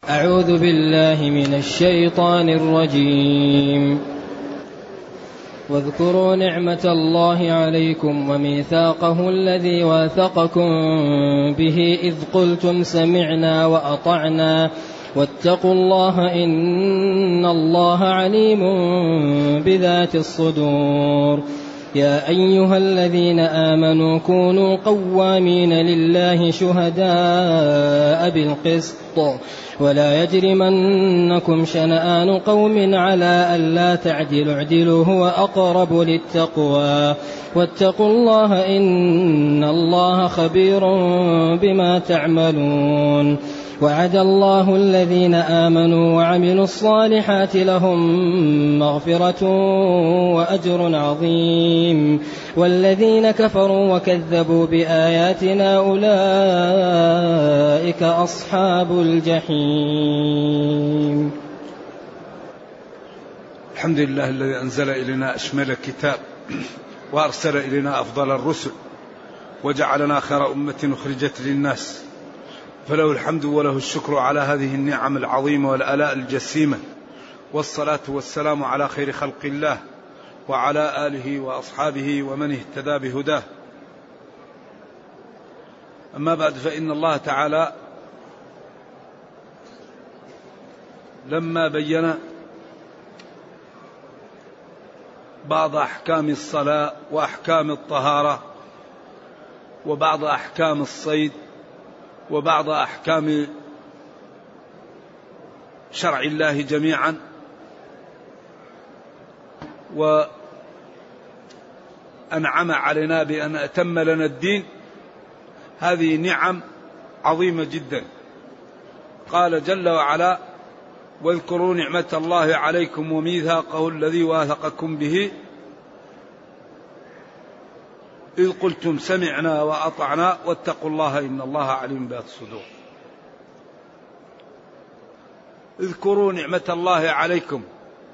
أعوذ بالله من الشيطان الرجيم. واذكروا نعمة الله عليكم وميثاقه الذي واثقكم به إذ قلتم سمعنا وأطعنا واتقوا الله إن الله عليم بذات الصدور. يا أيها الذين آمنوا كونوا قوامين لله شهداء بالقسط ولا يجرمنكم شنآن قوم على ألا تعدلوا اعدلوا هو أقرب للتقوى واتقوا الله إن الله خبير بما تعملون. وعد الله الذين آمنوا وعملوا الصالحات لهم مغفرة وأجر عظيم والذين كفروا وكذبوا بآياتنا أولئك أصحاب الجحيم. الحمد لله الذي أنزل إلينا أشمل الكتاب وأرسل إلينا أفضل الرسل وجعلنا خير أمة أخرجت للناس، فله الحمد وله الشكر على هذه النعم العظيمة والآلاء الجسيمة، والصلاة والسلام على خير خلق الله وعلى آله وأصحابه ومن اهتدى بهداه. أما بعد، فإن الله تعالى لما بين بعض أحكام الصلاة وأحكام الطهارة وبعض أحكام الصيد وبعض أحكام شرع الله جميعا، وأنعم علينا بأن أتم لنا الدين، هذه نعم عظيمة جدا. قال جل وعلا: واذكروا نعمة الله عليكم وميثاقه الذي واثقكم به إذ قلتم سمعنا وأطعنا واتقوا الله إن الله عليم بذات الصدور. اذكروا نعمة الله عليكم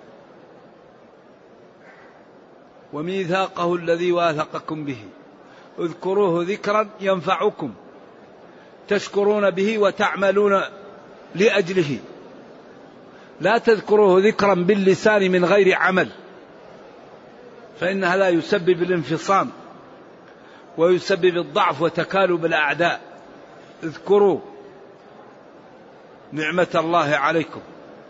وميثاقه الذي واثقكم به، اذكروه ذكرا ينفعكم تشكرون به وتعملون لأجله، لا تذكروه ذكرا باللسان من غير عمل، فإن هذا يسبب الانفصام ويسبب الضعف وتكالب الأعداء. اذكروا نعمة الله عليكم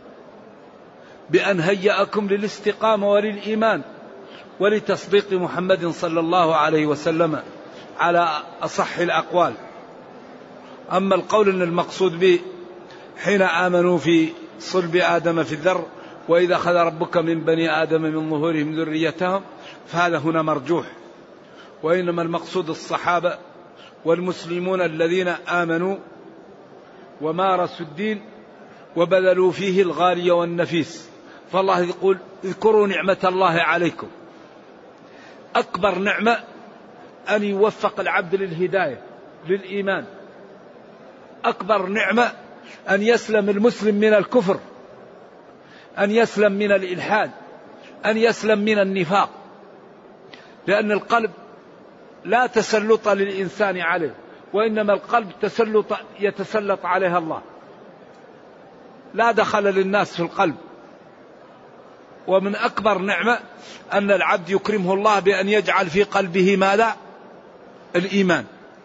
بأن هيأكم للاستقامة وللإيمان ولتصديق محمد صلى الله عليه وسلم على أصح الأقوال. أما القول أن المقصود به حين آمنوا في صلب آدم في الذر وإذا أخذ ربك من بني آدم من ظهورهم ذريتهم، فهذا هنا مرجوح، وإنما المقصود الصحابة والمسلمون الذين آمنوا ومارسوا الدين وبذلوا فيه الغالي والنفيس. فالله يقول: اذكروا نعمة الله عليكم. أكبر نعمة أن يوفق العبد للهداية للإيمان، أكبر نعمة أن يسلم المسلم من الكفر، أن يسلم من الإلحاد، أن يسلم من النفاق، لأن القلب لا تسلط للإنسان عليه، وإنما القلب يتسلط عليها الله، لا دخل للناس في القلب. ومن أكبر نعمة أن العبد يكرمه الله بأن يجعل في قلبه ماذا؟ الإيمان.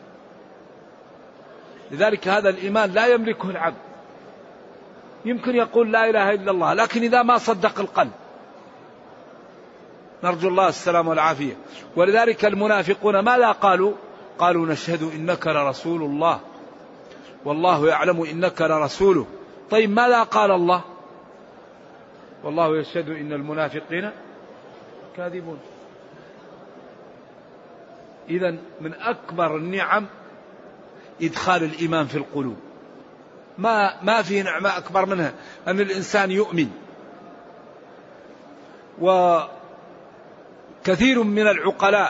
لذلك هذا الإيمان لا يملكه العبد. يمكن يقول لا إله إلا الله، لكن إذا ما صدق القلب، نرجو الله السلام والعافية. ولذلك المنافقون ماذا قالوا؟ قالوا: نشهد إنك لرسول الله والله يعلم إنك لرسوله. طيب ماذا قال الله؟ والله يشهد إن المنافقين كاذبون. إذن من أكبر النعم إدخال الإيمان في القلوب. ما في نعمة أكبر منها أن الإنسان يؤمن. وكثير من العقلاء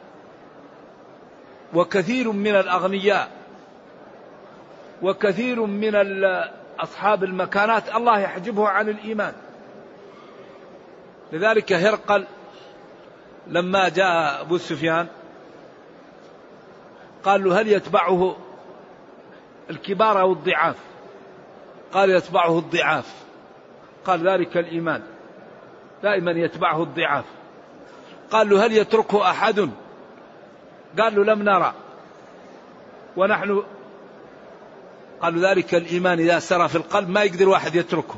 وكثير من الأغنياء وكثير من أصحاب المكانات الله يحجبه عن الإيمان. لذلك هرقل لما جاء أبو سفيان قال له: هل يتبعه الكبار أو الضعاف؟ قال يتبعه الضعاف. قال ذلك الإيمان دائما يتبعه الضعاف. قال له هل يتركه أحد؟ قال له لم نرى ونحن. قالوا ذلك الإيمان إذا سرى في القلب ما يقدر واحد يتركه.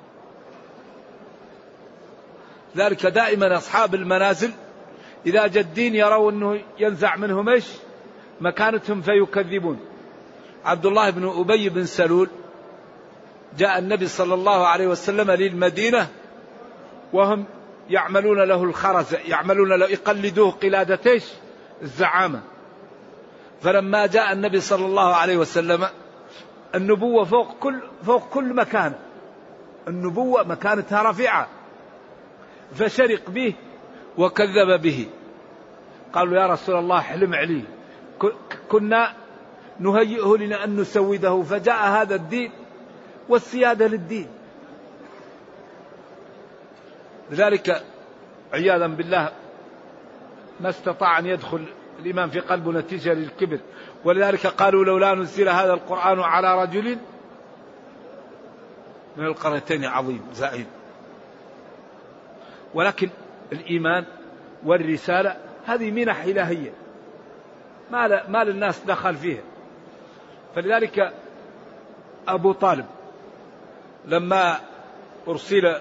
ذلك دائما أصحاب المنازل إذا جدين يروا أنه ينزع منهم إيش مكانتهم فيكذبون. عبد الله بن أبي بن سلول جاء النبي صلى الله عليه وسلم للمدينة وهم يعملون له الخرز، يعملون له يقلدوه قلادة إيش الزعامة. فلما جاء النبي صلى الله عليه وسلم النبوة فوق كل مكان، النبوة مكانتها رفيعة، فشرق به وكذب به. قالوا يا رسول الله احلم عليه، كنا نهيئه لنا أن نسوده، فجاء هذا الدين والسيادة للدين. لذلك عياذا بالله ما استطاع أن يدخل الإيمان في قلبه نتيجة للكبر. ولذلك قالوا لولا نزل هذا القرآن على رجل من القريتين عظيم زعيم. ولكن الإيمان والرسالة هذه منح إلهية ما للناس دخل فيها. فلذلك أبو طالب لما أرسل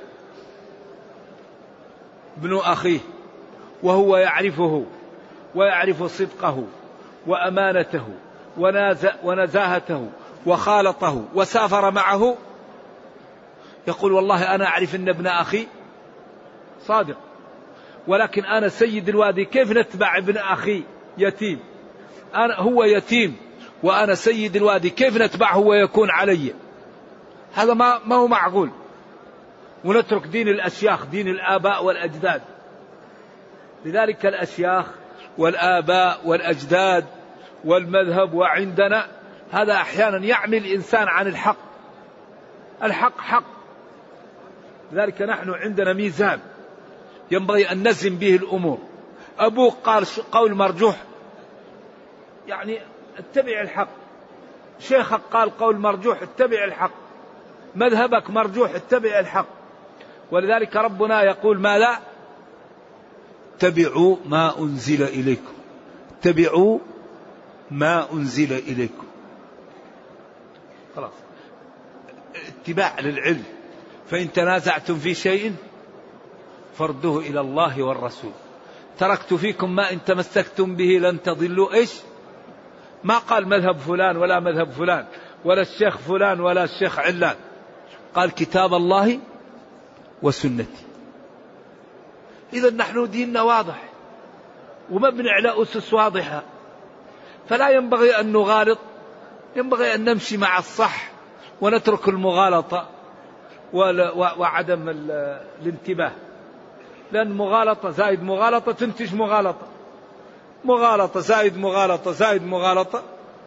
ابن أخيه وهو يعرفه ويعرف صدقه وأمانته ونزاهته وخالطه وسافر معه، يقول والله أنا أعرف أن ابن أخي صادق، ولكن أنا سيد الوادي، كيف نتبع ابن أخي يتيم؟ هو يتيم وأنا سيد الوادي، كيف نتبعه ويكون علي؟ هذا ما هو معقول. ونترك دين الأشياخ، دين الآباء والأجداد. لذلك الأشياخ والآباء والأجداد والمذهب وعندنا هذا أحيانا يعمي الإنسان عن الحق. الحق حق. لذلك نحن عندنا ميزان ينبغي أن نزن به الأمور. أبوك قال قول مرجوح، يعني اتبع الحق. شيخك قال قول مرجوح، اتبع الحق. مذهبك مرجوح، اتبع الحق. ولذلك ربنا يقول ماذا؟ اتبعوا ما أنزل إليكم، اتبعوا ما أنزل إليكم. خلاص اتباع للعلم. فإن تنازعتم في شيء فردوه إلى الله والرسول. تركت فيكم ما إن تمسكتم به لن تضلوا. إيش؟ ما قال مذهب فلان ولا مذهب فلان ولا الشيخ فلان ولا الشيخ علان، قال كتاب الله وسنتي. إذا نحن ديننا واضح ومبني على أسس واضحة، فلا ينبغي أن نغالط، ينبغي أن نمشي مع الصح ونترك المغالطة وعدم الانتباه. لأن مغالطة زائد مغالطة تنتج مغالطة، مغالطة زائد مغالطة زائد مغالطة.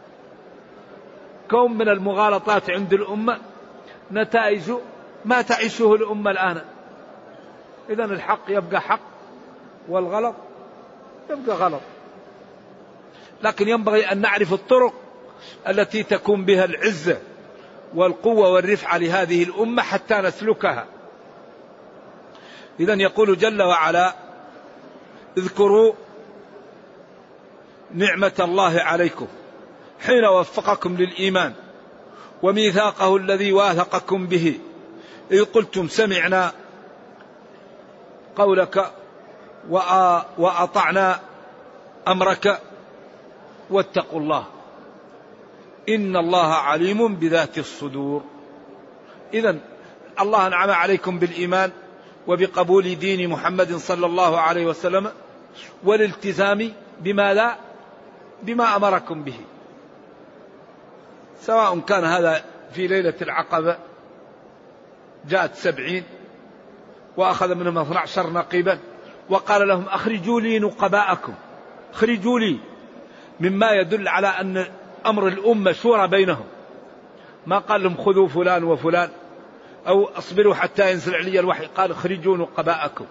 كون من المغالطات عند الأمة نتائج ما تعيشه الأمة الآن. إذن الحق يبقى حق والغلط يبقى غلط. لكن ينبغي أن نعرف الطرق التي تكون بها العزة والقوة والرفعة لهذه الأمة حتى نسلكها. إذن يقول جل وعلا اذكروا نعمة الله عليكم حين وفقكم للإيمان وميثاقه الذي واثقكم به إذ قلتم سمعنا قولك وأطعنا أمرك واتقوا الله إن الله عليم بذات الصدور. إذن الله أنعم عليكم بالإيمان وبقبول دين محمد صلى الله عليه وسلم والالتزام بما أمركم به، سواء كان هذا في ليلة العقبة جاءت 70 وأخذ منهم 12 نقيبا وقال لهم أخرجوا لي نقباءكم، اخرجوا لي، مما يدل على أن أمر الأمة شورى بينهم. ما قال لهم خذوا فلان وفلان أو اصبروا حتى ينزل علي الوحي، قال اخرجوا نقباءكم.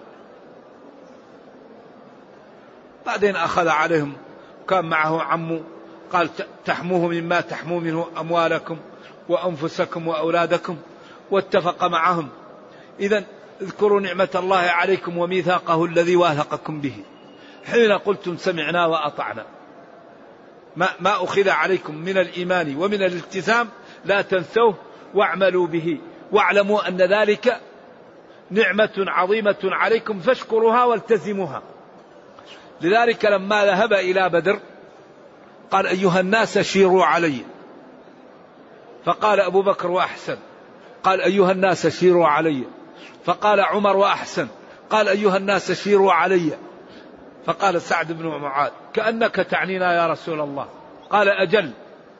بعدين أخذ عليهم، كان معه عمه قال تحموه مما تحموا منه أموالكم وأنفسكم وأولادكم، واتفق معهم. إذن اذكروا نعمة الله عليكم وميثاقه الذي واثقكم به حين قلتم سمعنا وأطعنا. ما أخذ عليكم من الإيمان ومن الالتزام لا تنسوه واعملوا به، واعلموا أن ذلك نعمة عظيمة عليكم فاشكروها والتزموها. لذلك لما ذهب إلى بدر قال أيها الناس شيروا علي، فقال أبو بكر وأحسن، قال أيها الناس شيروا علي، فقال عمر وأحسن، قال أيها الناس شيروا علي، فقال سعد بن معاذ كأنك تعنينا يا رسول الله، قال أجل،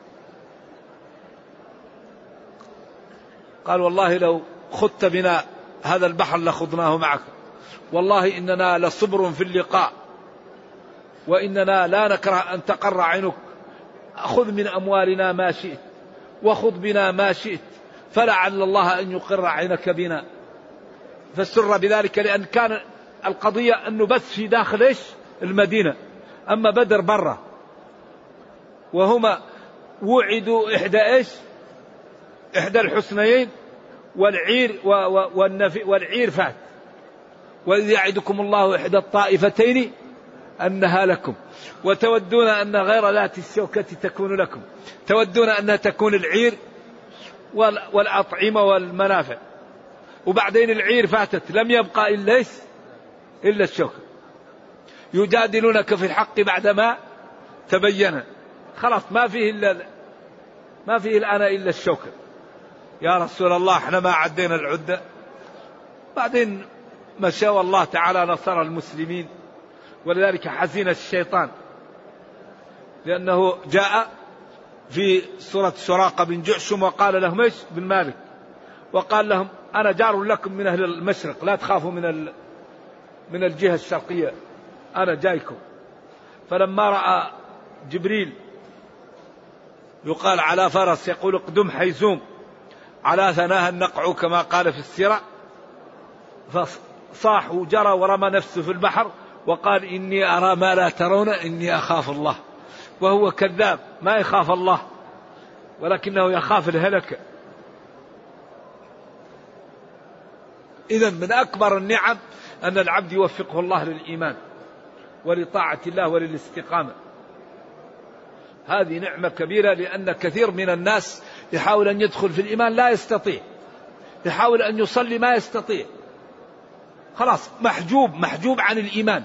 قال والله لو خضت بنا هذا البحر لخضناه معك، والله إننا لصبر في اللقاء، وإننا لا نكره أن تقر عينك، خذ من أموالنا ما شئت وخذ بنا ما شئت، فلعل الله أن يقر عينك بنا. فسر بذلك لأن كان القضية أنه بس في داخل إيش المدينة، أما بدر برا، وهما وعدوا إحدى الحسنيين، والعير فات، وإذ يعدكم الله إحدى الطائفتين أنها لكم وتودون أن غير ذات الشوكة تكون لكم، تودون أنها تكون العير والأطعمة والمنافع، وبعدين العير فاتت لم يبقى إلا الشوكة. يجادلونك في الحق بعدما تبين، خلاص ما فيه الآن إلا الشوكة. يا رسول الله احنا ما عدينا العدة. بعدين ما شاء الله تعالى نصر المسلمين، ولذلك حزن الشيطان لأنه جاء في سورة سراقة بن جعشم وقال لهم ايش بن مالك، وقال لهم أنا جار لكم من أهل المشرق، لا تخافوا من الجهة الشرقية، أنا جايكم. فلما رأى جبريل يقال على فرس يقول اقدم حيزوم على ثناها النقع كما قال في السيرة، فصاح وجرى ورمى نفسه في البحر وقال إني أرى ما لا ترون إني أخاف الله، وهو كذاب ما يخاف الله ولكنه يخاف الهلكة. إذن من أكبر النعم أن العبد يوفقه الله للإيمان ولطاعة الله وللاستقامة، هذه نعمة كبيرة، لأن كثير من الناس يحاول أن يدخل في الإيمان لا يستطيع، يحاول أن يصلي ما يستطيع، خلاص محجوب عن الإيمان.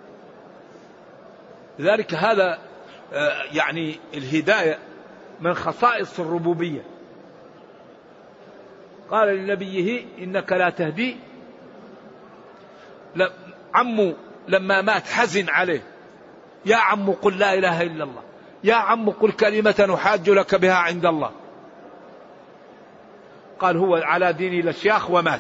لذلك هذا يعني الهداية من خصائص الربوبية. قال لنبيه إنك لا تهدي، عمه لما مات حزن عليه، يا عم قل لا إله إلا الله، يا عم قل كلمة أحاج لك بها عند الله، قال هو على دين الأشياخ ومات.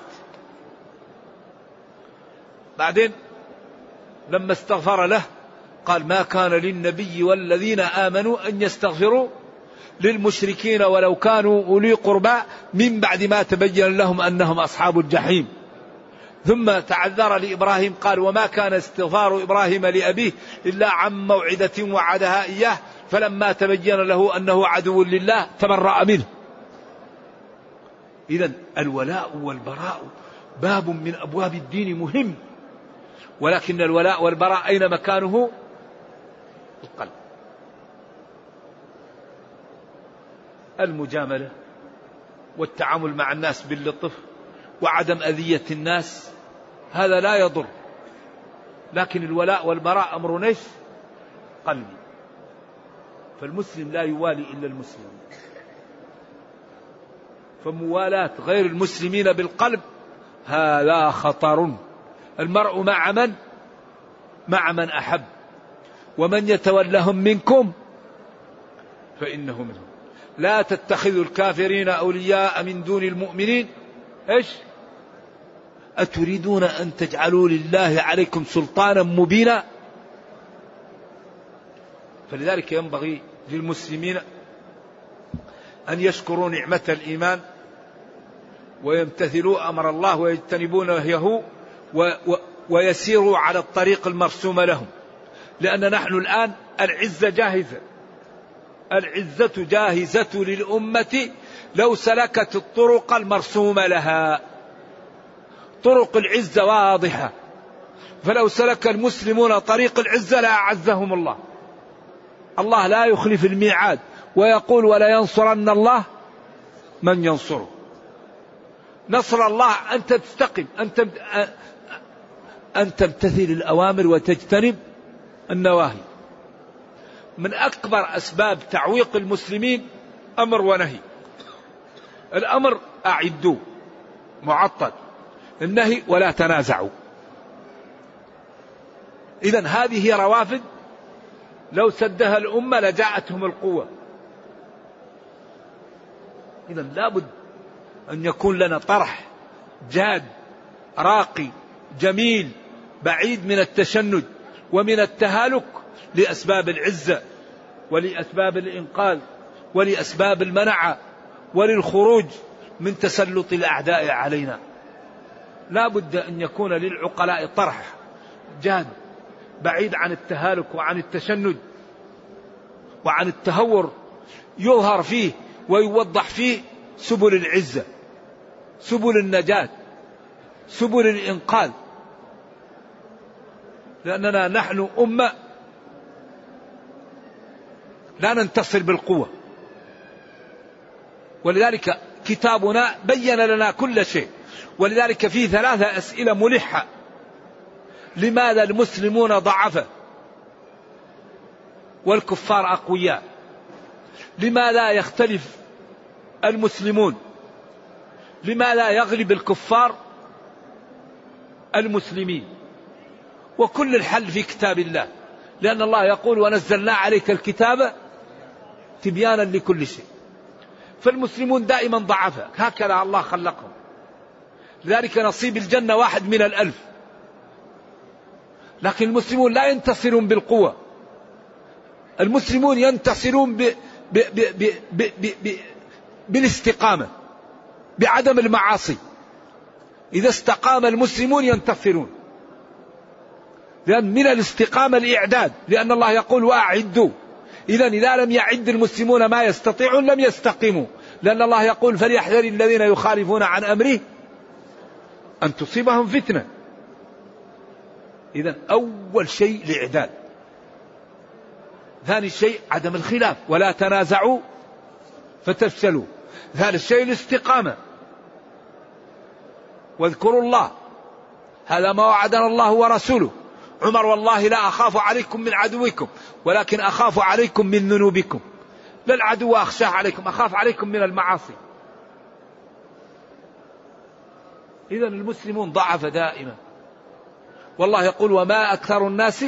بعدين لما استغفر له قال ما كان للنبي والذين آمنوا أن يستغفروا للمشركين ولو كانوا أولي قربى من بعد ما تبين لهم أنهم أصحاب الجحيم. ثم تعذر لإبراهيم قال وما كان استغفار إبراهيم لأبيه إلا عن موعدة وعدها إياه فلما تبين له أنه عدو لله تبرأ منه. إذن الولاء والبراء باب من أبواب الدين مهم، ولكن الولاء والبراء أين مكانه؟ القلب. المجاملة والتعامل مع الناس باللطف وعدم أذية الناس هذا لا يضر، لكن الولاء والبراء أمر نيش قلبي. فالمسلم لا يوالي إلا المسلم، فموالاة غير المسلمين بالقلب هذا خطر. المرء مع من أحب، ومن يتولهم منكم فإنه منهم. لا تتخذوا الكافرين أولياء من دون المؤمنين. إيش؟ أتريدون أن تجعلوا لله عليكم سلطانا مبينا؟ فلذلك ينبغي للمسلمين أن يشكروا نعمة الإيمان ويمتثلوا أمر الله ويجتنبون نهيه ويسيروا على الطريق المرسوم لهم، لأن نحن الآن العزة جاهزة، العزة جاهزة للأمة لو سلكت الطرق المرسومة لها. طرق العزة واضحة، فلو سلك المسلمون طريق العزة لأعزهم الله. الله لا يخلف الميعاد، ويقول ولا ينصرن الله من ينصره. نصر الله أن تستقم، أن تمتثل الأوامر وتجتنب النواهي. من أكبر أسباب تعويق المسلمين أمر ونهي. الأمر أعدوا معطل، النهي ولا تنازعوا. إذن هذه هي روافد لو سدها الأمة لجاءتهم القوة. إذن لابد أن يكون لنا طرح جاد راقي جميل بعيد من التشنج ومن التهالك لأسباب العزة ولأسباب الإنقاذ ولأسباب المنعة وللخروج من تسلط الأعداء علينا. لا بد أن يكون للعقلاء طرح جاد بعيد عن التهالك وعن التشنج وعن التهور، يظهر فيه ويوضح فيه سبل العزة، سبل النجاة، سبل الإنقاذ. لأننا نحن أمة لا ننتصر بالقوة، ولذلك كتابنا بين لنا كل شيء. ولذلك فيه 3 أسئلة ملحة: لماذا المسلمون ضعفاء والكفار أقوياء؟ لماذا يختلف المسلمون؟ لماذا يغلب الكفار المسلمين؟ وكل الحل في كتاب الله، لأن الله يقول ونزلنا عليك الكتاب تبيانا لكل شيء. فالمسلمون دائما ضعفاء، هكذا الله خلقهم. لذلك نصيب الجنة 1 من 1000. لكن المسلمون لا ينتصرون بالقوة، المسلمون ينتصرون بالاستقامة، بعدم المعاصي. إذا استقام المسلمون ينتصرون، لأن من الاستقامة الإعداد، لأن الله يقول وأعدوا. إذا لم يعد المسلمون ما يستطيعون لم يستقيموا، لأن الله يقول فليحذر الذين يخالفون عن أمره أن تصيبهم فتنة. إذا أول شيء الإعداد. ثاني شيء عدم الخلاف، ولا تنازعوا فتفشلوا. ثالث شيء الاستقامة، واذكروا الله، هذا ما وعدنا الله ورسوله. عمر: والله لا أخاف عليكم من عدوكم ولكن أخاف عليكم من ذنوبكم. لا العدو أخشاه عليكم، أخاف عليكم من المعاصي. إذن المسلمون ضعف دائما، والله يقول وما أكثر الناس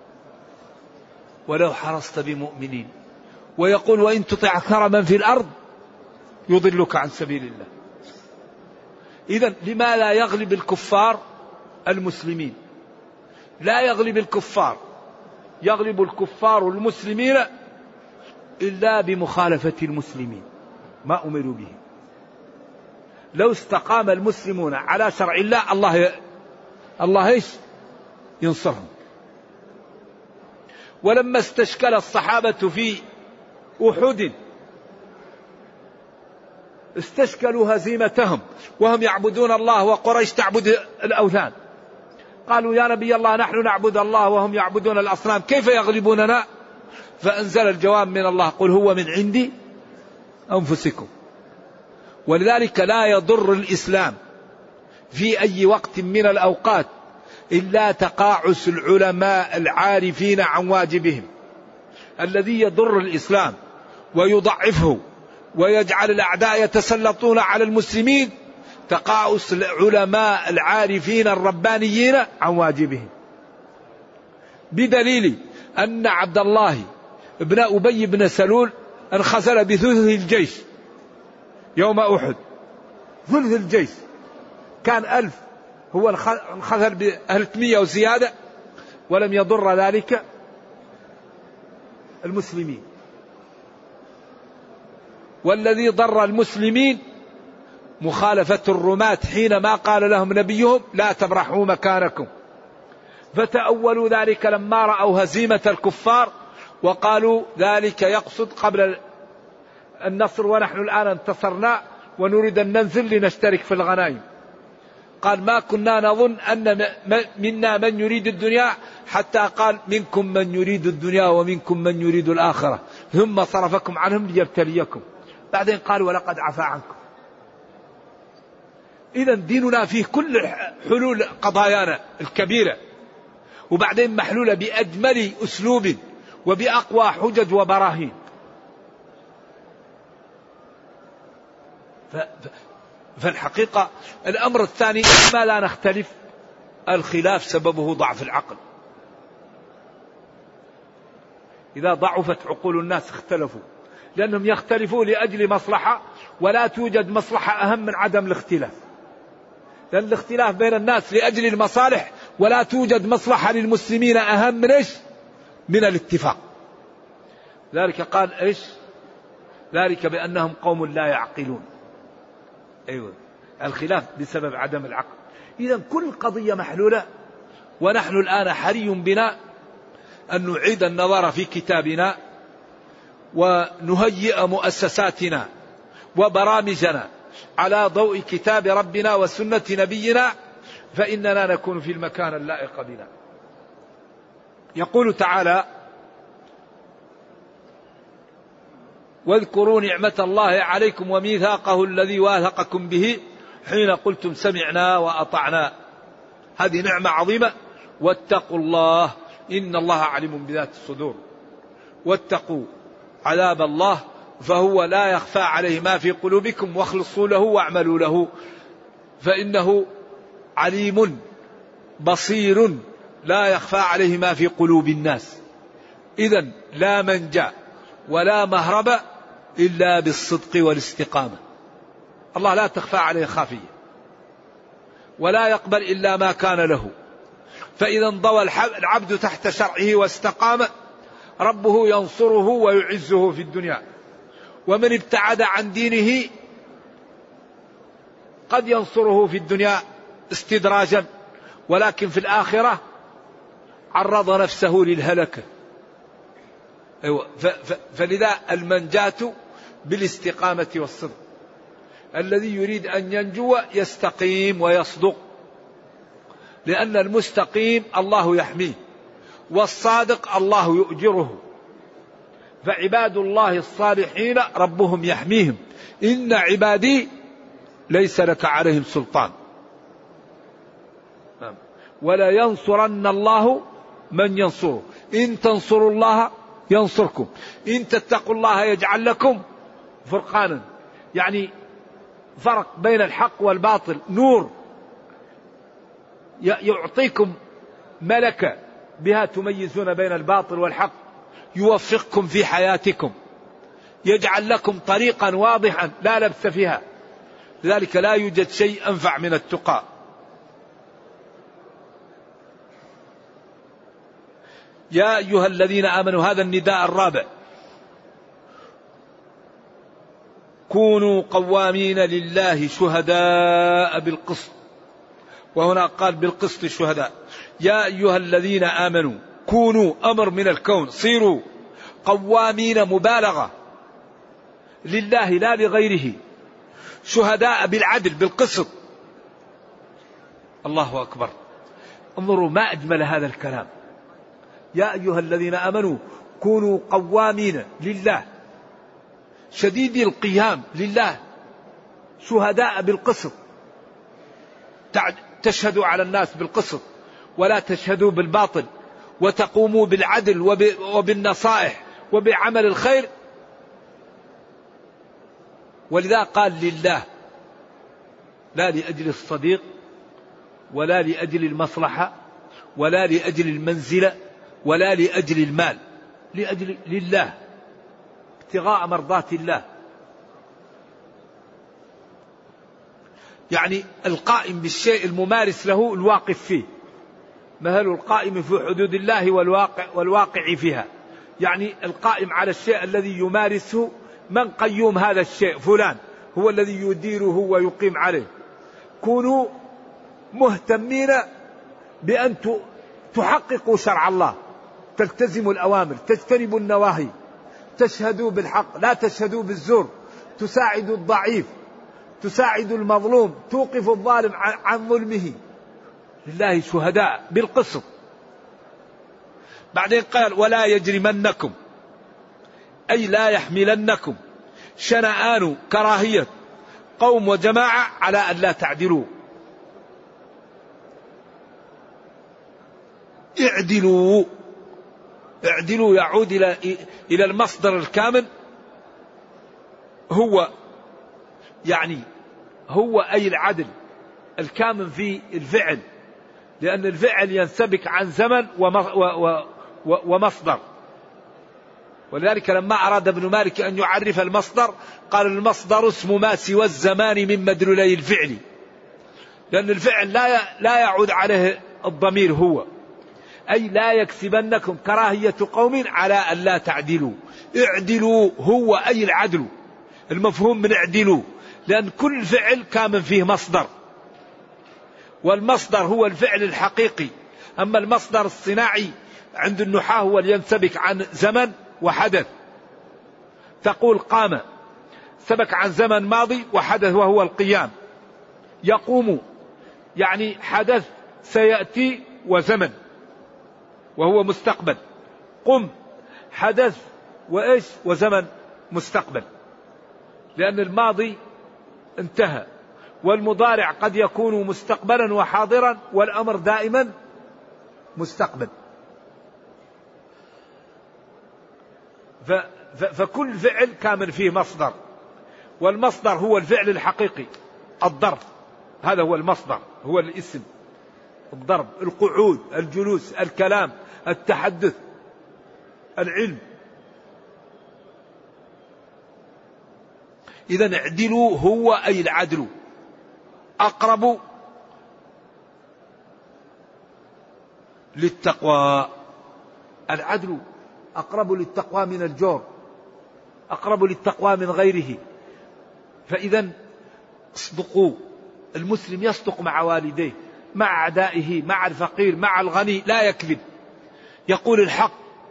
ولو حرصت بمؤمنين، ويقول وإن تطع أكثر من في الأرض يضلك عن سبيل الله. إذن لماذا يغلب الكفار المسلمين؟ لا يغلب الكفار، يغلب الكفار المسلمين إلا بمخالفة المسلمين ما أمروا به. لو استقام المسلمون على شرع الله الله إيش ينصرهم. ولما استشكل الصحابة في أحد استشكلوا هزيمتهم وهم يعبدون الله وقريش تعبد الأوثان. قالوا يا نبي الله نحن نعبد الله وهم يعبدون الأصنام، كيف يغلبوننا؟ فأنزل الجواب من الله: قل هو من عند أنفسكم. ولذلك لا يضر الإسلام في أي وقت من الأوقات إلا تقاعس العلماء العارفين عن واجبهم. الذي يضر الإسلام ويضعفه ويجعل الأعداء يتسلطون على المسلمين تقاعس العلماء العارفين الربانيين عن واجبهم. بدليل أن عبد الله ابن أبي بن سلول انخزل بثلث الجيش يوم أحد. ثلث الجيش كان 1000، هو انخزل ب100 وزيادة، ولم يضر ذلك المسلمين. والذي ضر المسلمين مخالفة الرماة حينما قال لهم نبيهم لا تبرحوا مكانكم، فتأولوا ذلك لما رأوا هزيمة الكفار وقالوا ذلك يقصد قبل النصر ونحن الآن انتصرنا ونريد أن ننزل لنشترك في الغنائم. قال ما كنا نظن أن منا من يريد الدنيا حتى قال منكم من يريد الدنيا ومنكم من يريد الآخرة ثم صرفكم عنهم ليبتليكم. بعدين قال ولقد عفا عنكم. إذا ديننا فيه كل حلول قضايانا الكبيرة، وبعدين محلولة بأجمل أسلوب وبأقوى حجج وبراهين. فالحقيقة الأمر الثاني ما لا نختلف، الخلاف سببه ضعف العقل. إذا ضعفت عقول الناس اختلفوا، لأنهم يختلفوا لأجل مصلحة، ولا توجد مصلحة أهم من عدم الاختلاف. لأن الاختلاف بين الناس لأجل المصالح، ولا توجد مصلحة للمسلمين أهم من إيش؟ من الاتفاق. ذلك قال إيش؟ ذلك بأنهم قوم لا يعقلون. أيوة، الخلاف بسبب عدم العقل. إذا كل قضية محلولة، ونحن الآن حري بنا أن نعيد النظر في كتابنا ونهيئ مؤسساتنا وبرامجنا على ضوء كتاب ربنا وسنة نبينا، فإننا نكون في المكان اللائق بنا. يقول تعالى واذكروا نعمة الله عليكم وميثاقه الذي واثقكم به حين قلتم سمعنا وأطعنا. هذه نعمة عظيمة. واتقوا الله إن الله عليم بذات الصدور. واتقوا عذاب الله فهو لا يخفى عليه ما في قلوبكم واخلصوا له واعملوا له فإنه عليم بصير لا يخفى عليه ما في قلوب الناس. إذن لا منجا ولا مهرب إلا بالصدق والاستقامة. الله لا تخفى عليه خافية، ولا يقبل إلا ما كان له. فإذا انضوى العبد تحت شرعه واستقام ربه ينصره ويعزه في الدنيا. ومن ابتعد عن دينه قد ينصره في الدنيا استدراجا، ولكن في الآخرة عرض نفسه للهلكة. فلذا المنجاة بالاستقامة والصدق. الذي يريد أن ينجو يستقيم ويصدق، لأن المستقيم الله يحميه، والصادق الله يؤجره. فعباد الله الصالحين ربهم يحميهم. إن عبادي ليس لك عليهم سلطان. ولا ينصرن الله من ينصره. إن تنصروا الله ينصركم، إن تتقوا الله يجعل لكم فرقانا. يعني فرق بين الحق والباطل، نور يعطيكم ملكة بها تميزون بين الباطل والحق، يوفقكم في حياتكم، يجعل لكم طريقا واضحا لا لبس فيها. لذلك لا يوجد شيء أنفع من التقى. يا أيها الذين آمنوا، هذا النداء الرابع، كونوا قوامين لله شهداء بالقسط. وهنا قال بالقسط شهداء. يا أيها الذين آمنوا كونوا، أمر من الكون، صيروا قوامين مبالغة لله لا لغيره، شهداء بالعدل بالقسط. الله أكبر. انظروا ما أجمل هذا الكلام. يا أيها الذين آمنوا كونوا قوامين لله، شديدي القيام لله، شهداء بالقسط. تشهدوا على الناس بالقسط، ولا تشهدوا بالباطل، وتقوموا بالعدل وبالنصائح وبعمل الخير. ولذا قال لله، لا لأجل الصديق ولا لأجل المصلحة ولا لأجل المنزلة ولا لأجل المال، لأجل لله، ابتغاء مرضات الله. يعني القائم بالشيء الممارس له الواقف فيه، مثل القائم في حدود الله والواقع فيها. يعني القائم على الشيء الذي يمارسه، من قيوم هذا الشيء؟ فلان، هو الذي يديره ويقيم عليه. كونوا مهتمين بأن تحققوا شرع الله، تلتزموا الأوامر، تجتنبوا النواهي، تشهدوا بالحق، لا تشهدوا بالزور، تساعدوا الضعيف، تساعدوا المظلوم، توقف الظالم عن ظلمه، لله شهداء بالقسط. بعدين قال ولا يجرمنكم، أي لا يحملنكم شنآن كراهية قوم وجماعة على أن لا تعدلوا. اعدلوا، اعدلوا يعود إلى المصدر الكامل، هو يعني هو أي العدل الكامل في الفعل، لأن الفعل ينسبك عن زمن ومصدر. ولذلك لما أراد ابن مالك أن يعرف المصدر قال المصدر اسم ما سوى الزمان من مدلولي الفعل، لأن الفعل لا يعود عليه الضمير هو، أي لا يكسبنكم كراهية قوم على أن لا تعدلوا. اعدلوا هو أي العدل، المفهوم من اعدلوا، لأن كل فعل كامن فيه مصدر، والمصدر هو الفعل الحقيقي. أما المصدر الصناعي عند النحاة هو اللي ينسبك عن زمن وحدث. تقول قام، سبك عن زمن ماضي وحدث وهو القيام. يقوم يعني حدث سيأتي وزمن وهو مستقبل. قم حدث وإيش وزمن مستقبل، لأن الماضي انتهى، والمضارع قد يكون مستقبلا وحاضرا، والأمر دائما مستقبل. فكل فعل كامل فيه مصدر، والمصدر هو الفعل الحقيقي. الضرب هذا هو المصدر، هو الاسم، الضرب، القعود، الجلوس، الكلام، التحدث، العلم. إذن اعدلوا هو أي العدل، أقرب للتقوى. العدل أقرب للتقوى من الجور، أقرب للتقوى من غيره. فإذا اصدقوا، المسلم يصدق مع والديه، مع أعدائه، مع الفقير، مع الغني، لا يكذب، يقول الحق.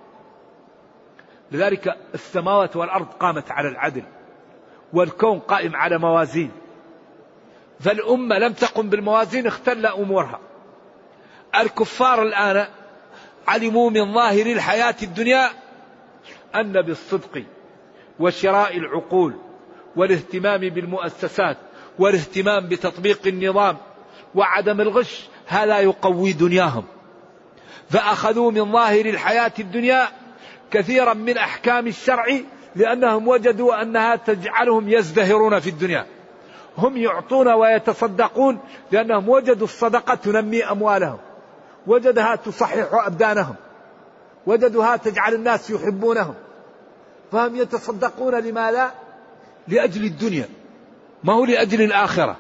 لذلك السماوات والأرض قامت على العدل، والكون قائم على موازين، فالأمة لم تقم بالموازين اختل أمورها. الكفار الآن علموا من ظاهر الحياة الدنيا أن بالصدق وشراء العقول والاهتمام بالمؤسسات والاهتمام بتطبيق النظام وعدم الغش هذا يقوي دنياهم، فأخذوا من ظاهر الحياة الدنيا كثيرا من أحكام الشرع، لأنهم وجدوا أنها تجعلهم يزدهرون في الدنيا. هم يعطون ويتصدقون لأنهم وجدوا الصدقة تنمي أموالهم، وجدها تصحح أبدانهم، وجدوها تجعل الناس يحبونهم، فهم يتصدقون. لماذا؟ لأجل الدنيا، ما هو لأجل الآخرة.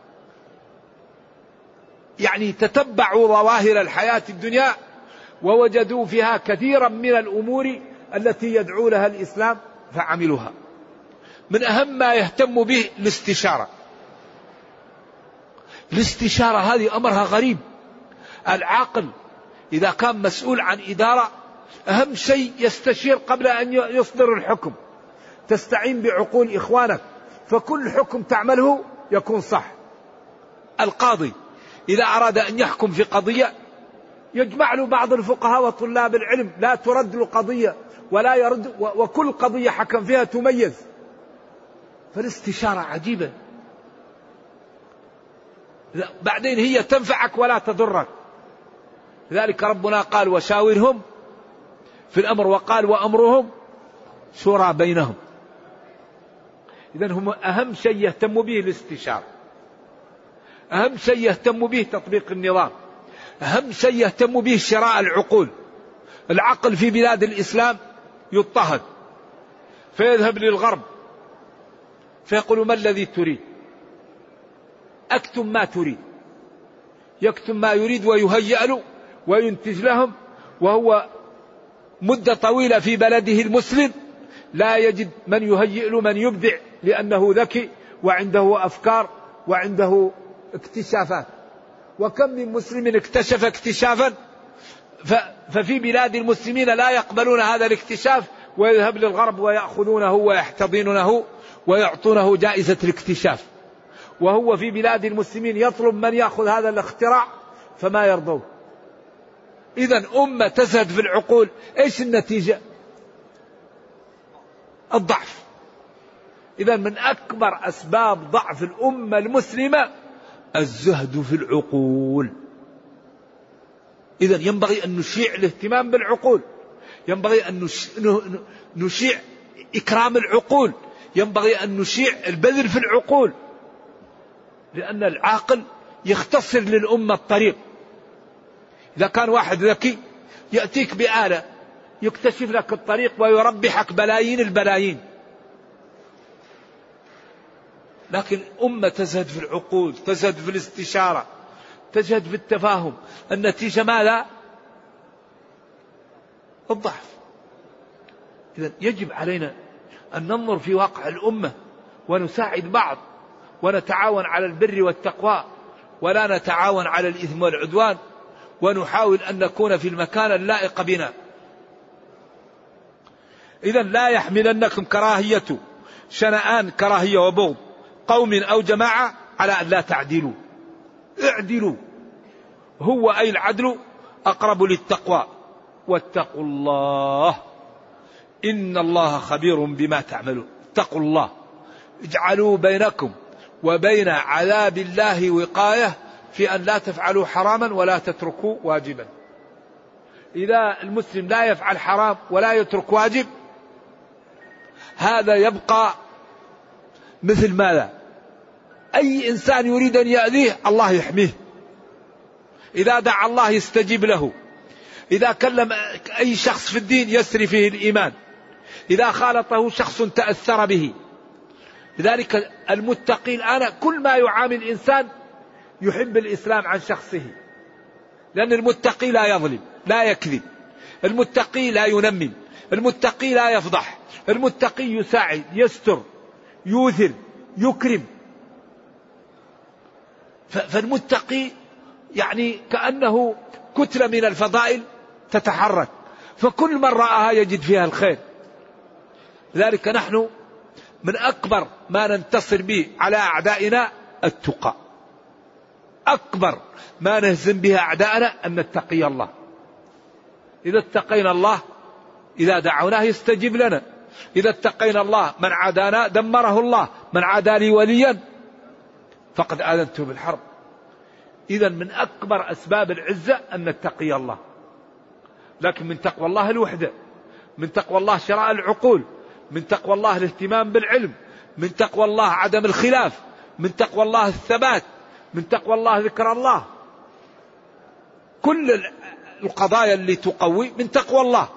يعني تتبعوا ظواهر الحياة الدنيا ووجدوا فيها كثيرا من الأمور التي يدعو لها الإسلام فعملوها. من أهم ما يهتم به الاستشارة. الاستشارة هذه أمرها غريب. العاقل إذا كان مسؤول عن إدارة أهم شيء يستشير قبل أن يصدر الحكم، تستعين بعقول إخوانك، فكل حكم تعمله يكون صح. القاضي إذا أراد أن يحكم في قضية يجمع له بعض الفقهاء وطلاب العلم، لا ترد له قضية ولا يرد، وكل قضية حكم فيها تميز. فالاستشارة عجيبة. بعدين هي تنفعك ولا تضرك. لذلك ربنا قال وشاورهم في الأمر، وقال وأمرهم شورى بينهم. إذن هم أهم شيء يهتم به الاستشارة، أهم شيء يهتم به تطبيق النظام، أهم شيء يهتم به شراء العقول. العقل في بلاد الإسلام يضطهد، فيذهب للغرب فيقول ما الذي تريد؟ أكتم ما تريد، يكتم ما يريد ويهيأ له وينتج لهم، وهو مدة طويلة في بلده المسلم لا يجد من يهيئ له، من يبدع، لأنه ذكي وعنده أفكار وعنده اكتشافات. وكم من مسلم اكتشف اكتشافا ففي بلاد المسلمين لا يقبلون هذا الاكتشاف ويذهب للغرب ويأخذونه ويحتضنونه ويعطونه جائزة الاكتشاف، وهو في بلاد المسلمين يطلب من يأخذ هذا الاختراع فما يرضوه. إذن أمة تزهد في العقول، إيش النتيجة؟ الضعف. إذن من أكبر أسباب ضعف الأمة المسلمة الزهد في العقول. إذن ينبغي أن نشيع الاهتمام بالعقول، ينبغي أن نشيع إكرام العقول، ينبغي أن نشيع البذل في العقول، لأن العاقل يختصر للأمة الطريق. إذا كان واحد ذكي يأتيك بآلة يكتشف لك الطريق ويربحك بلايين البلايين، لكن أمة تزهد في العقول، تزهد في الاستشارة، تزهد في التفاهم، النتيجة ماذا؟ الضعف. إذن يجب علينا أن ننظر في واقع الأمة ونساعد بعض ونتعاون على البر والتقوى ولا نتعاون على الإثم والعدوان، ونحاول أن نكون في المكان اللائق بنا. إذن لا يحملنكم كراهية شنآن كراهية وبغض قوم أو جماعة على أن لا تعدلوا، اعدلوا، هو أي العدل أقرب للتقوى، واتقوا الله إن الله خبير بما تعملون. اتقوا الله، اجعلوا بينكم وبين عذاب الله وقاية في أن لا تفعلوا حراما ولا تتركوا واجبا. إذا المسلم لا يفعل حرام ولا يترك واجب، هذا يبقى مثل ماذا؟ أي إنسان يريد أن يأذيه الله يحميه، إذا دعا الله يستجيب له، إذا كلم أي شخص في الدين يسري فيه الإيمان، إذا خالطه شخص تأثر به. لذلك المتقي الآن كل ما يعامل الإنسان يحب الإسلام عن شخصه، لأن المتقي لا يظلم لا يكذب، المتقي لا ينمم، المتقي لا يفضح، المتقي يساعد يستر يوثر يكرم. فالمتقي يعني كأنه كتلة من الفضائل تتحرك، فكل من رآها يجد فيها الخير. لذلك نحن من أكبر ما ننتصر به على أعدائنا التقى، أكبر ما نهزم به أعدائنا أن نتقي الله. إذا اتقينا الله إذا دعوناه يستجيب لنا، إذا اتقينا الله من عادانا دمره الله، من عادى لي وليا فقد آذنته بالحرب. إذا من أكبر أسباب العزة أن نتقي الله، لكن من تقوى الله الوحدة، من تقوى الله شراء العقول، من تقوى الله الاهتمام بالعلم، من تقوى الله عدم الخلاف، من تقوى الله الثبات، من تقوى الله ذكر الله. كل القضايا اللي تقوي من تقوى الله.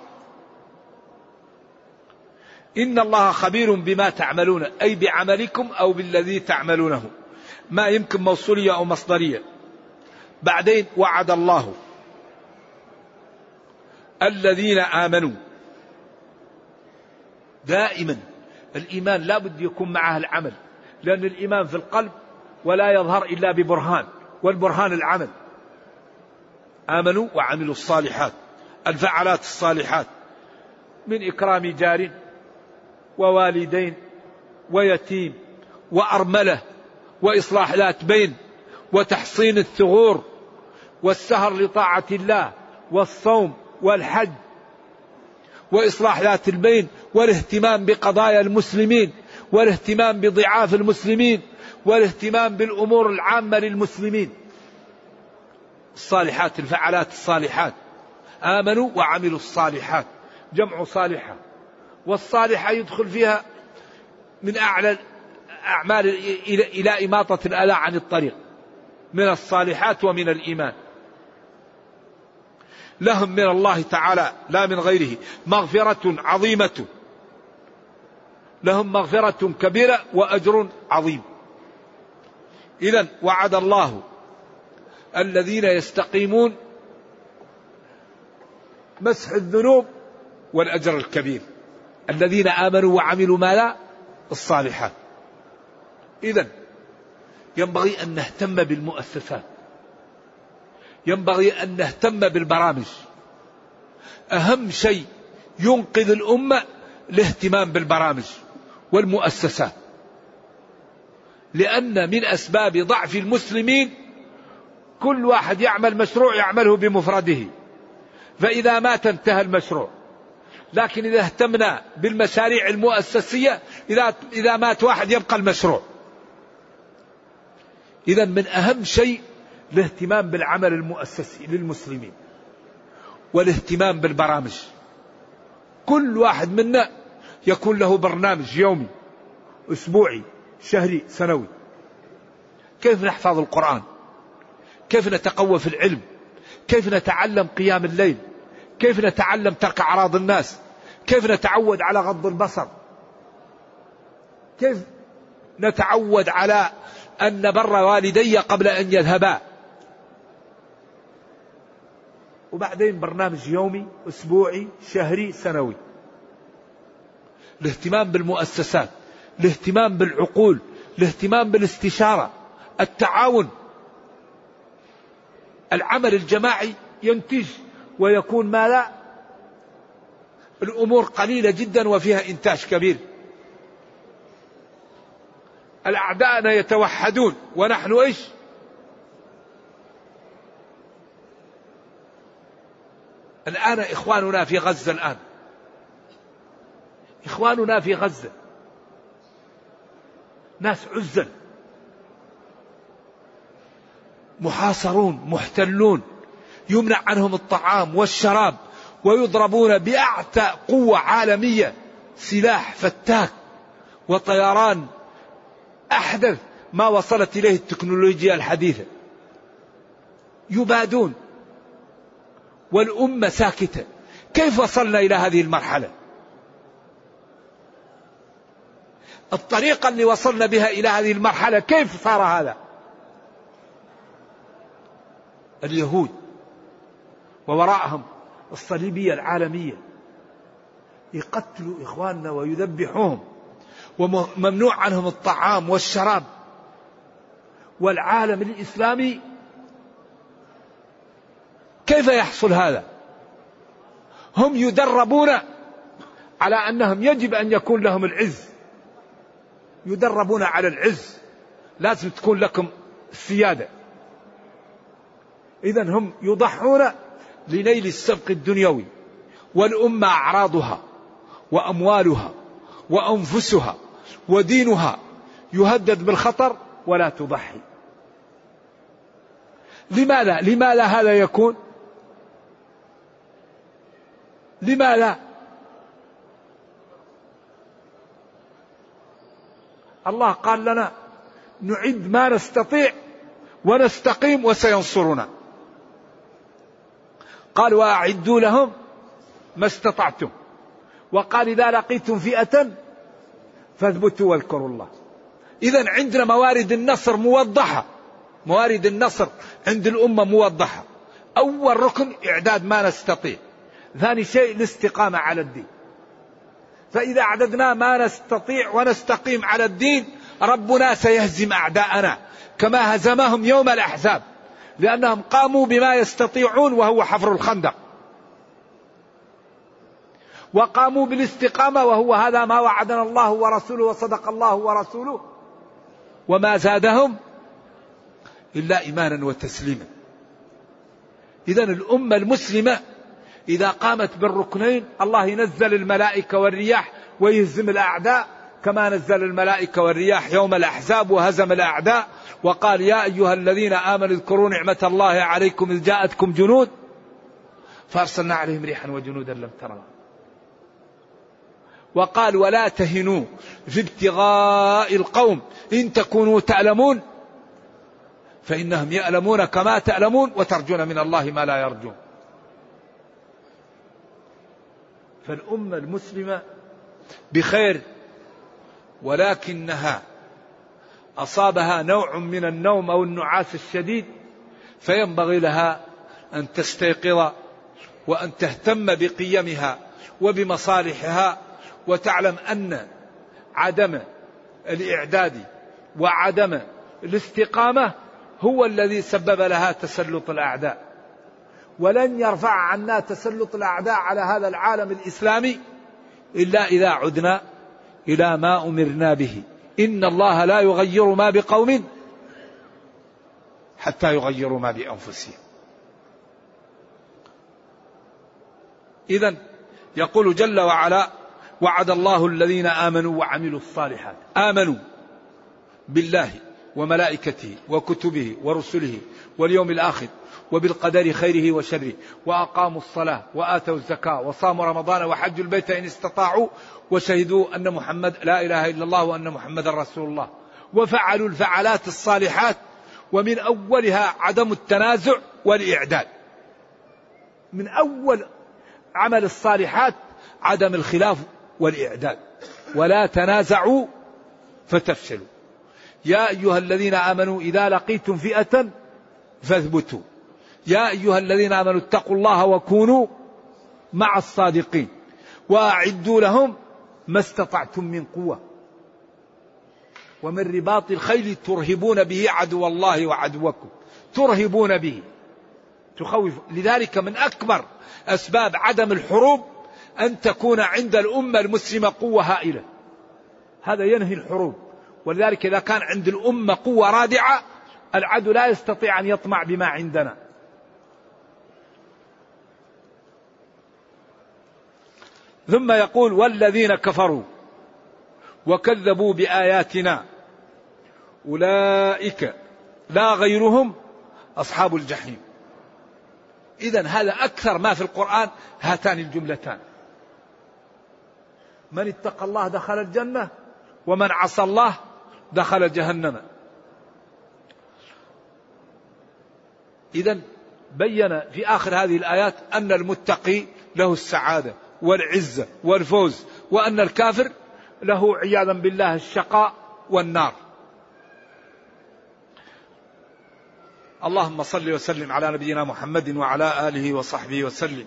إن الله خبير بما تعملون، أي بعملكم أو بالذي تعملونه، ما يمكن موصولية أو مصدرية. بعدين وعد الله الذين آمنوا. دائما الإيمان لا بد يكون معه العمل، لأن الإيمان في القلب ولا يظهر إلا ببرهان، والبرهان العمل. آمنوا وعملوا الصالحات، الفعلات الصالحات، من إكرام جار ووالدين ويتيم وأرملة وإصلاح ذات بين وتحصين الثغور والسهر لطاعة الله والصوم والحج وإصلاح ذات البين والاهتمام بقضايا المسلمين والاهتمام بضعاف المسلمين والاهتمام بالأمور العامة للمسلمين. الصالحات الفعلات الصالحات. آمنوا وعملوا الصالحات، جمع صالحة، والصالحة يدخل فيها من أعلى أعمال إلى إماطة الأذى عن الطريق، من الصالحات ومن الإيمان. لهم من الله تعالى لا من غيره مغفرة عظيمة، لهم مغفرة كبيرة وأجر عظيم. إذن وعد الله الذين يستقيمون مسح الذنوب والأجر الكبير، الذين آمنوا وعملوا ما لا الصالحات. إذن ينبغي أن نهتم بالمؤسسات، ينبغي أن نهتم بالبرامج. أهم شيء ينقذ الأمة الاهتمام بالبرامج والمؤسسات، لأن من أسباب ضعف المسلمين كل واحد يعمل مشروع يعمله بمفرده، فإذا مات انتهى المشروع. لكن إذا اهتمنا بالمشاريع المؤسسية إذا مات واحد يبقى المشروع. إذا من أهم شيء الاهتمام بالعمل المؤسسي للمسلمين والاهتمام بالبرامج. كل واحد منا يكون له برنامج يومي أسبوعي شهري سنوي، كيف نحفظ القرآن، كيف نتقوى في العلم، كيف نتعلم قيام الليل، كيف نتعلم ترك أعراض الناس، كيف نتعود على غض البصر، كيف نتعود على أن نبر والدي قبل أن يذهبا. وبعدين برنامج يومي أسبوعي شهري سنوي. الاهتمام بالمؤسسات، الاهتمام بالعقول، الاهتمام بالاستشارة، التعاون، العمل الجماعي ينتج ويكون ما لا الأمور قليلة جدا وفيها إنتاج كبير. الأعداء يتوحدون ونحن إيش؟ الآن إخواننا في غزة، الآن إخواننا في غزة ناس عزل محاصرون محتلون، يمنع عنهم الطعام والشراب، ويضربون بأعتى قوة عالمية، سلاح فتاك وطيران أحدث ما وصلت إليه التكنولوجيا الحديثة، يبادون والأمة ساكتة. كيف وصلنا إلى هذه المرحلة؟ الطريقة اللي وصلنا بها إلى هذه المرحلة كيف صار هذا؟ اليهود ووراءهم الصليبية العالمية يقتلوا إخواننا ويذبحوهم، وممنوع عنهم الطعام والشراب. والعالم الإسلامي كيف يحصل هذا؟ هم يدربون على أنهم يجب أن يكون لهم العز، يدربون على العز، لازم تكون لكم السيادة. إذن هم يضحون لنيل السبق الدنيوي، والأمة أعراضها وأموالها وأنفسها ودينها يهدد بالخطر ولا تضحي. لماذا هذا يكون؟ لماذا؟ الله قال لنا نعد ما نستطيع ونستقيم وسينصرنا. قال وأعدوا لهم ما استطعتم، وقال إذا لقيتم فئة فاثبتوا واذكروا الله. إذن عندنا موارد النصر موضحة، موارد النصر عند الأمة موضحة. أول ركن إعداد ما نستطيع، ثاني شيء الاستقامة على الدين. فإذا أعددنا ما نستطيع ونستقيم على الدين ربنا سيهزم أعداءنا كما هزمهم يوم الأحزاب، لأنهم قاموا بما يستطيعون وهو حفر الخندق، وقاموا بالاستقامة وهو هذا ما وعدنا الله ورسوله وصدق الله ورسوله، وما زادهم إلا إيمانا وتسليما. إذن الأمة المسلمة إذا قامت بالركنين الله ينزل الملائكة والرياح ويهزم الأعداء، كما نزل الملائكة والرياح يوم الأحزاب وهزم الأعداء. وقال يا أيها الذين آمنوا اذكروا نعمة الله عليكم إذ جاءتكم جنود فأرسلنا عليهم ريحا وجنودا لم تروا. وقال ولا تهنوا في ابتغاء القوم إن تكونوا تعلمون فإنهم يألمون كما تألمون وترجون من الله ما لا يرجون. فالأمة المسلمة بخير، ولكنها أصابها نوع من النوم أو النعاس الشديد، فينبغي لها أن تستيقظ وأن تهتم بقيمها وبمصالحها، وتعلم أن عدم الإعداد وعدم الاستقامة هو الذي سبب لها تسلط الأعداء. ولن يرفع عنا تسلط الأعداء على هذا العالم الإسلامي إلا إذا عدنا إلى ما أمرنا به إن الله لا يغير ما بقوم حتى يغيروا ما بأنفسهم. إذن يقول جل وعلا وعد الله الذين آمنوا وعملوا الصالحات، آمنوا بالله وملائكته وكتبه ورسله واليوم الآخر وبالقدر خيره وشره، وأقاموا الصلاة وآتوا الزكاة وصاموا رمضان وحجوا البيت إن استطاعوا وشهدوا أن محمد لا إله إلا الله وأن محمد رسول الله، وفعلوا الفعلات الصالحات، ومن أولها عدم التنازع والإعداد. من أول عمل الصالحات عدم الخلاف والإعداد، ولا تنازعوا فتفشلوا. يا أيها الذين آمنوا إذا لقيتم فئة فاثبتوا، يا أيها الذين آمنوا اتقوا الله وكونوا مع الصادقين، وأعدوا لهم ما استطعتم من قوة ومن رباط الخيل ترهبون به عدو الله وعدوكم، ترهبون به تخوف. لذلك من أكبر أسباب عدم الحروب أن تكون عند الأمة المسلمة قوة هائلة، هذا ينهي الحروب. ولذلك إذا كان عند الأمة قوة رادعة العدو لا يستطيع أن يطمع بما عندنا. ثم يقول والذين كفروا وكذبوا بآياتنا أولئك لا غيرهم أصحاب الجحيم. إذن هذا أكثر ما في القرآن هاتان الجملتان، من اتقى الله دخل الجنة ومن عصى الله دخل جهنم. إذن بين في آخر هذه الآيات أن المتقي له السعادة والعزة والفوز، وأن الكافر له عياذا بالله الشقاء والنار. اللهم صل وسلم على نبينا محمد وعلى آله وصحبه وسلم.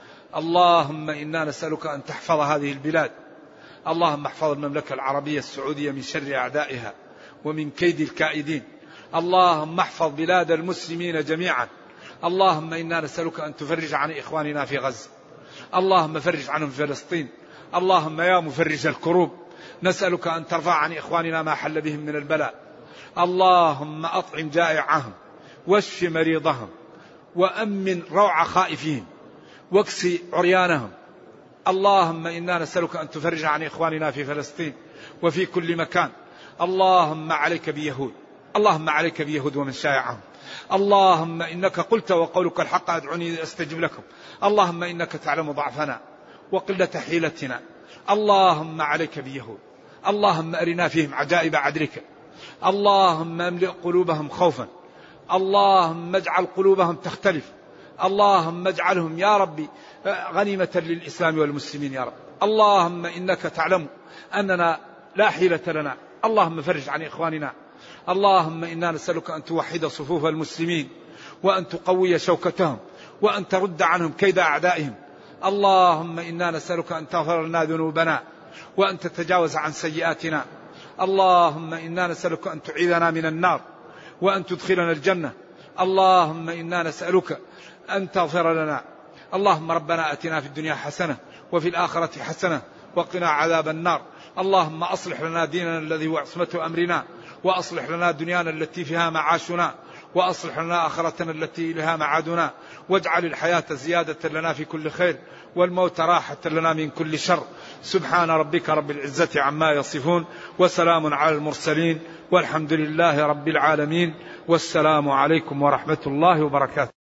اللهم إنا نسألك أن تحفظ هذه البلاد، اللهم احفظ المملكة العربية السعودية من شر أعدائها ومن كيد الكائدين. اللهم احفظ بلاد المسلمين جميعا. اللهم إنا نسألك أن تفرج عن إخواننا في غزة، اللهم فرج عنهم في فلسطين. اللهم يا مفرج الكروب نسألك أن ترفع عن إخواننا ما حل بهم من البلاء. اللهم أطعم جائعهم واشف مريضهم وأمن روع خائفين واكس عريانهم. اللهم إنا نسألك أن تفرج عن إخواننا في فلسطين وفي كل مكان. اللهم عليك بيهود، اللهم عليك بيهود ومن شايعهم. اللهم إنك قلت وقولك الحق أدعوني أستجب لكم. اللهم إنك تعلم ضعفنا وقلة حيلتنا. اللهم عليك بيهود، اللهم أرنا فيهم عجائب عدلك. اللهم املئ قلوبهم خوفا، اللهم اجعل قلوبهم تختلف. اللهم اجعلهم يا ربي غنيمة للإسلام والمسلمين يا رب. اللهم إنك تعلم أننا لا حيلة لنا. اللهم فرج عن إخواننا. اللهم إنا نسألك أن توحد صفوف المسلمين وأن تقوي شوكتهم وأن ترد عنهم كيد أعدائهم. اللهم إنا نسألك أن تغفر لنا ذنوبنا وأن تتجاوز عن سيئاتنا. اللهم إنا نسألك أن تعيذنا من النار وأن تدخلنا الجنة. اللهم إنا نسألك أن تغفر لنا. اللهم ربنا أتنا في الدنيا حسنة وفي الآخرة حسنة وقنا عذاب النار. اللهم أصلح لنا ديننا الذي هو عصمة أمرنا، وأصلح لنا دنيانا التي فيها معاشنا، وأصلح لنا آخرتنا التي لها معادنا، واجعل الحياة زيادة لنا في كل خير والموت راحة لنا من كل شر. سبحان ربك رب العزة عما يصفون وسلام على المرسلين والحمد لله رب العالمين، والسلام عليكم ورحمة الله وبركاته.